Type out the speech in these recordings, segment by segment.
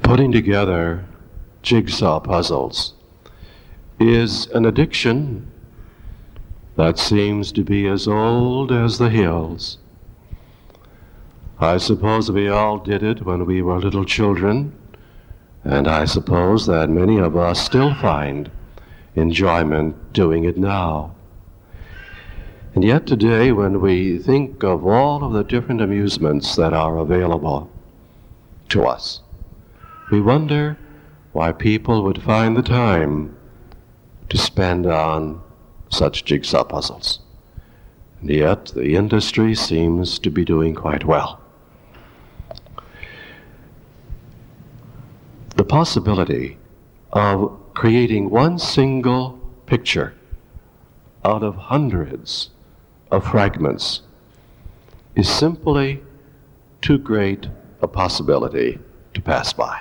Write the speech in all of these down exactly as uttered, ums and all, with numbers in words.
Putting together jigsaw puzzles is an addiction that seems to be as old as the hills. I suppose we all did it when we were little children, and I suppose that many of us still find enjoyment doing it now. And yet today, when we think of all of the different amusements that are available to us, we wonder why people would find the time to spend on such jigsaw puzzles. And yet, the industry seems to be doing quite well. The possibility of creating one single picture out of hundreds of fragments is simply too great a possibility to pass by.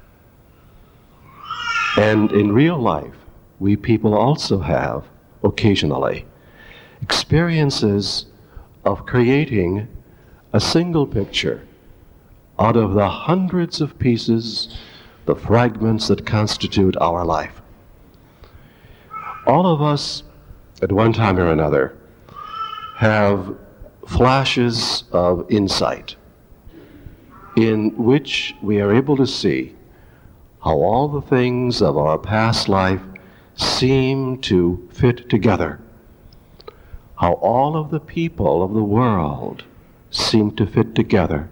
And in real life, we people also have, occasionally, experiences of creating a single picture out of the hundreds of pieces, the fragments that constitute our life. All of us, at one time or another, have flashes of insight in which we are able to see how all the things of our past life seem to fit together, how all of the people of the world seem to fit together.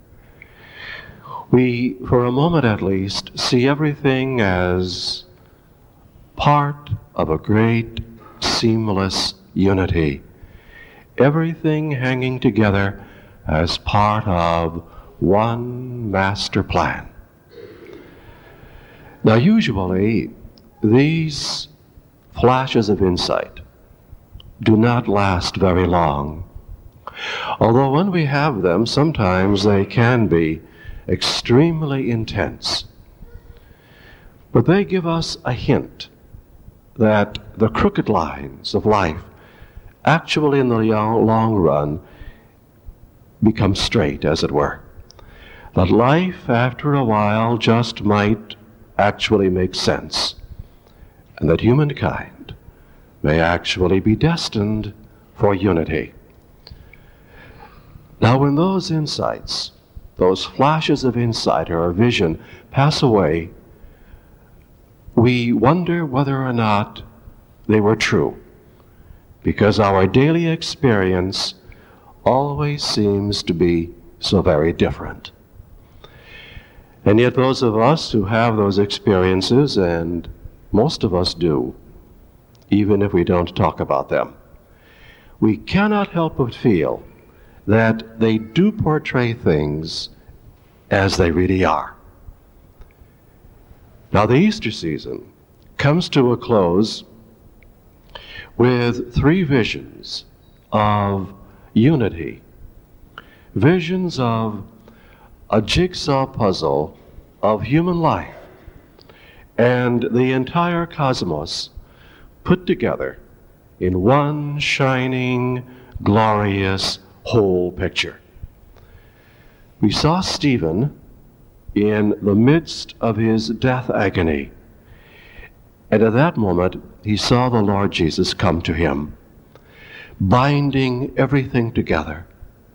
We, for a moment at least, see everything as part of a great, seamless unity, everything hanging together as part of one master plan. Now, usually, these flashes of insight do not last very long. Although when we have them, sometimes they can be extremely intense. But they give us a hint that the crooked lines of life actually in the long run become straight, as it were. That life, after a while, just might actually make sense, and that humankind may actually be destined for unity. Now, when those insights, those flashes of insight or vision pass away, we wonder whether or not they were true, because our daily experience always seems to be so very different. And yet those of us who have those experiences, and most of us do, even if we don't talk about them, we cannot help but feel that they do portray things as they really are. Now, the Easter season comes to a close with three visions of unity, visions of a jigsaw puzzle of human life and the entire cosmos put together in one shining, glorious whole picture. We saw Stephen in the midst of his death agony, and at that moment he saw the Lord Jesus come to him, binding everything together.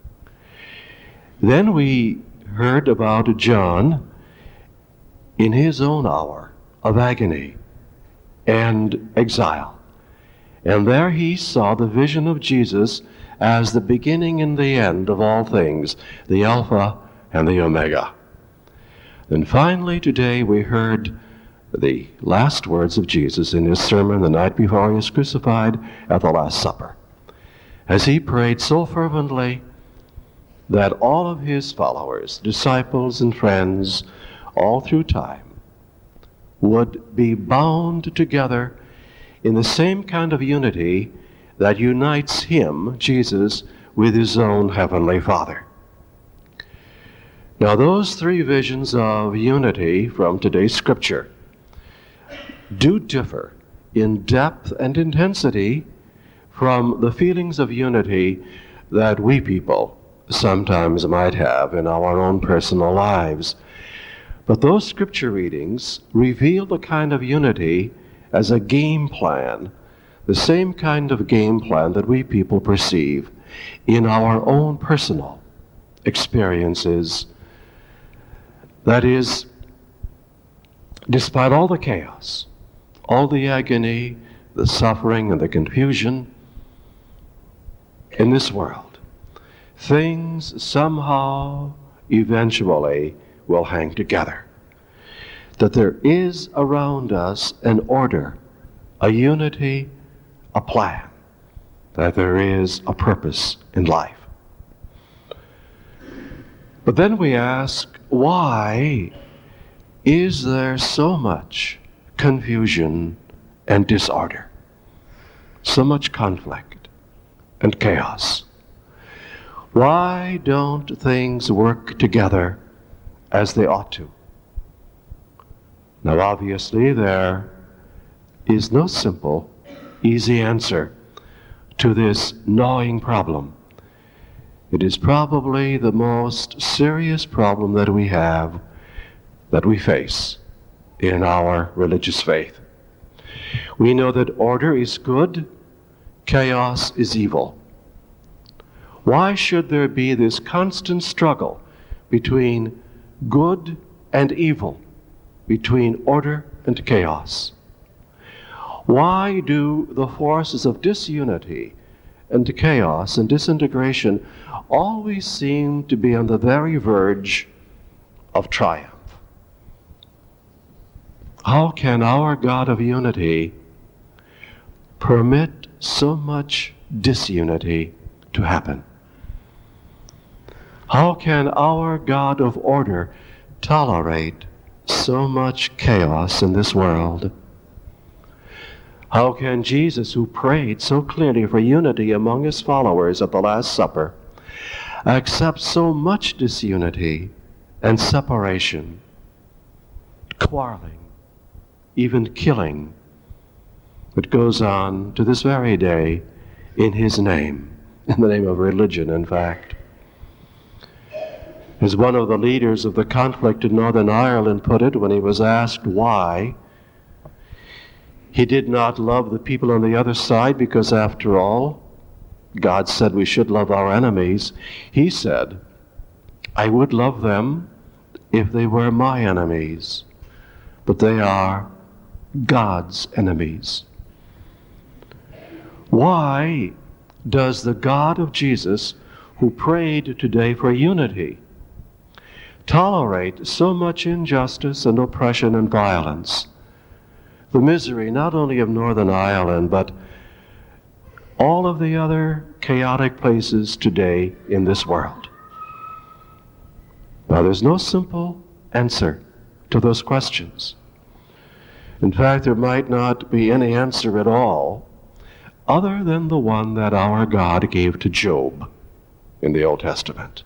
Then we heard about John in his own hour of agony and exile. And there he saw the vision of Jesus as the beginning and the end of all things, the Alpha and the Omega. Then finally today we heard the last words of Jesus in his sermon the night before he was crucified at the Last Supper, as he prayed so fervently that all of his followers, disciples and friends, all through time, would be bound together in the same kind of unity that unites him, Jesus, with his own heavenly Father. Now, those three visions of unity from today's scripture do differ in depth and intensity from the feelings of unity that we people sometimes might have in our own personal lives. But those scripture readings reveal the kind of unity as a game plan, the same kind of game plan that we people perceive in our own personal experiences. That is, despite all the chaos, all the agony, the suffering, and the confusion in this world, things somehow, eventually, will hang together. That there is around us an order, a unity, a plan, that there is a purpose in life. But then we ask, why is there so much confusion and disorder, so much conflict and chaos? Why don't things work together as they ought to? Now, obviously, there is no simple, easy answer to this gnawing problem. It is probably the most serious problem that we have, that we face in our religious faith. We know that order is good, chaos is evil. Why should there be this constant struggle between good and evil, between order and chaos? Why do the forces of disunity and chaos and disintegration always seem to be on the very verge of triumph? How can our God of unity permit so much disunity to happen? How can our God of order tolerate so much chaos in this world? How can Jesus, who prayed so clearly for unity among his followers at the Last Supper, accept so much disunity and separation, quarreling, even killing, that goes on to this very day in his name, in the name of religion, in fact? As one of the leaders of the conflict in Northern Ireland put it when he was asked why he did not love the people on the other side, because after all, God said we should love our enemies. He said, I would love them if they were my enemies, but they are God's enemies. Why does the God of Jesus, who prayed today for unity, tolerate so much injustice and oppression and violence? The misery not only of Northern Ireland, but all of the other chaotic places today in this world. Now, there's no simple answer to those questions. In fact, there might not be any answer at all other than the one that our God gave to Job in the Old Testament.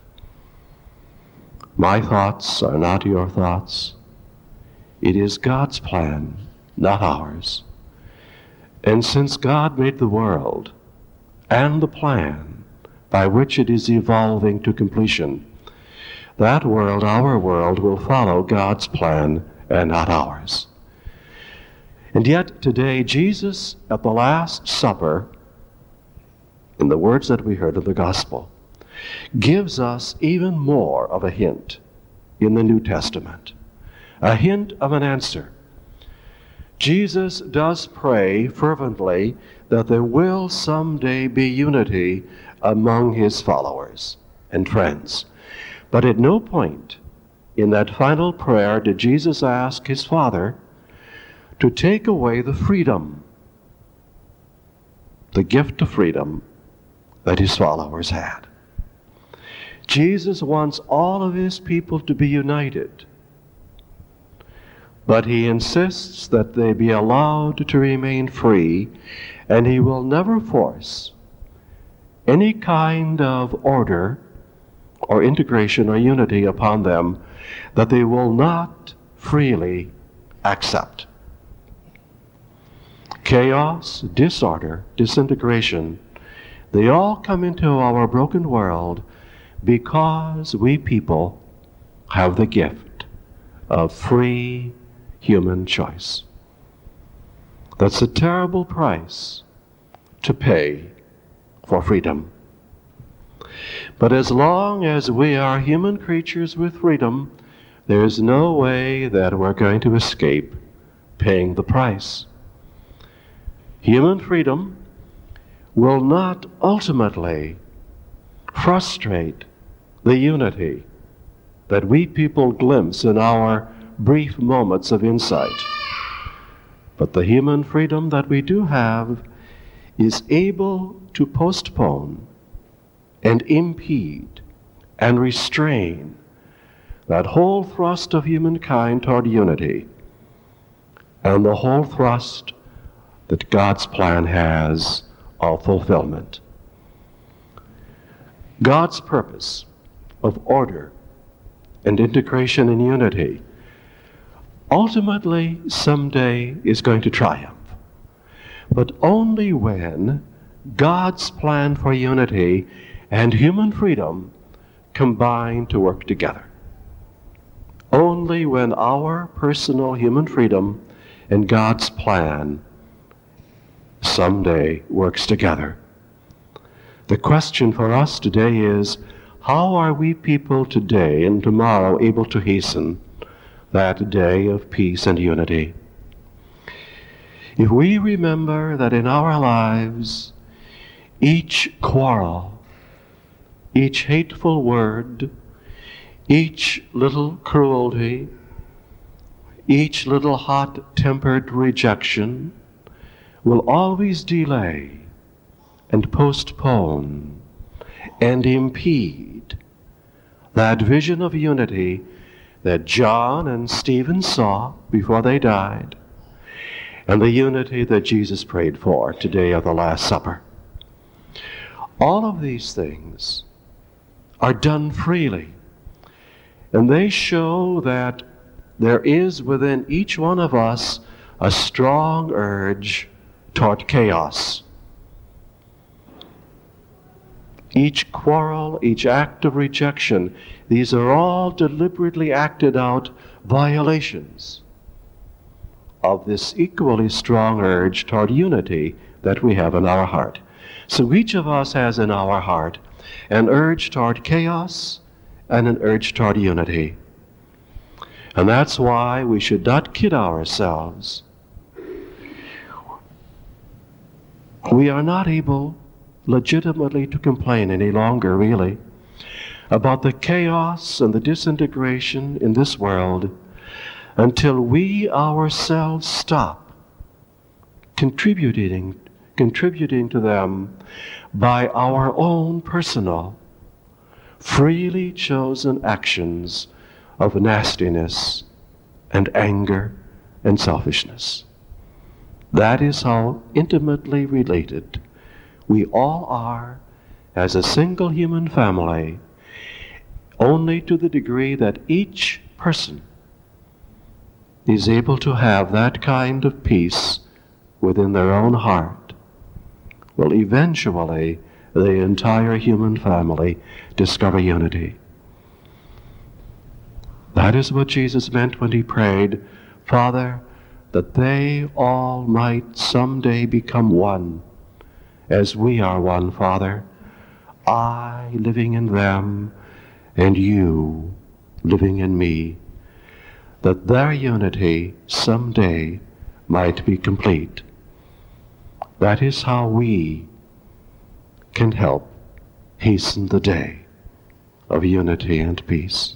My thoughts are not your thoughts. It is God's plan, not ours. And since God made the world and the plan by which it is evolving to completion, that world, our world, will follow God's plan and not ours. And yet today, Jesus at the Last Supper, in the words that we heard of the Gospel, gives us even more of a hint in the New Testament, a hint of an answer. Jesus does pray fervently that there will someday be unity among his followers and friends. But at no point in that final prayer did Jesus ask his Father to take away the freedom, the gift of freedom that his followers had. Jesus wants all of his people to be united, but he insists that they be allowed to remain free, and he will never force any kind of order or integration or unity upon them that they will not freely accept. Chaos, disorder, disintegration, they all come into our broken world because we people have the gift of free human choice. That's a terrible price to pay for freedom. But as long as we are human creatures with freedom, there is no way that we're going to escape paying the price. Human freedom will not ultimately frustrate the unity that we people glimpse in our brief moments of insight. But the human freedom that we do have is able to postpone and impede and restrain that whole thrust of humankind toward unity and the whole thrust that God's plan has of fulfillment. God's purpose of order and integration and unity ultimately someday is going to triumph, but only when God's plan for unity and human freedom combine to work together. Only when our personal human freedom and God's plan someday works together. The question for us today is, how are we people today and tomorrow able to hasten that day of peace and unity? If we remember that in our lives, each quarrel, each hateful word, each little cruelty, each little hot-tempered rejection will always delay and postpone and impede that vision of unity that John and Stephen saw before they died, and the unity that Jesus prayed for today at the Last Supper. All of these things are done freely, and they show that there is within each one of us a strong urge toward chaos. Each quarrel, each act of rejection, these are all deliberately acted out violations of this equally strong urge toward unity that we have in our heart. So each of us has in our heart an urge toward chaos and an urge toward unity. And that's why we should not kid ourselves. We are not able legitimately to complain any longer, really, about the chaos and the disintegration in this world until we ourselves stop contributing, contributing to them by our own personal, freely chosen actions of nastiness and anger and selfishness. That is how intimately related we all are as a single human family, only to the degree that each person is able to have that kind of peace within their own heart, will eventually the entire human family discover unity. That is what Jesus meant when he prayed, Father, that they all might someday become one, as we are one, Father, I living in them and you living in me, that their unity someday might be complete. That is how we can help hasten the day of unity and peace.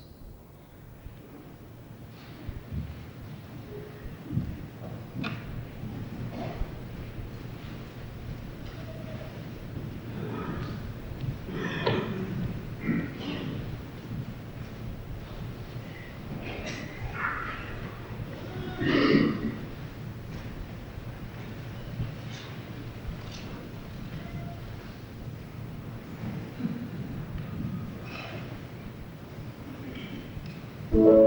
Thank you.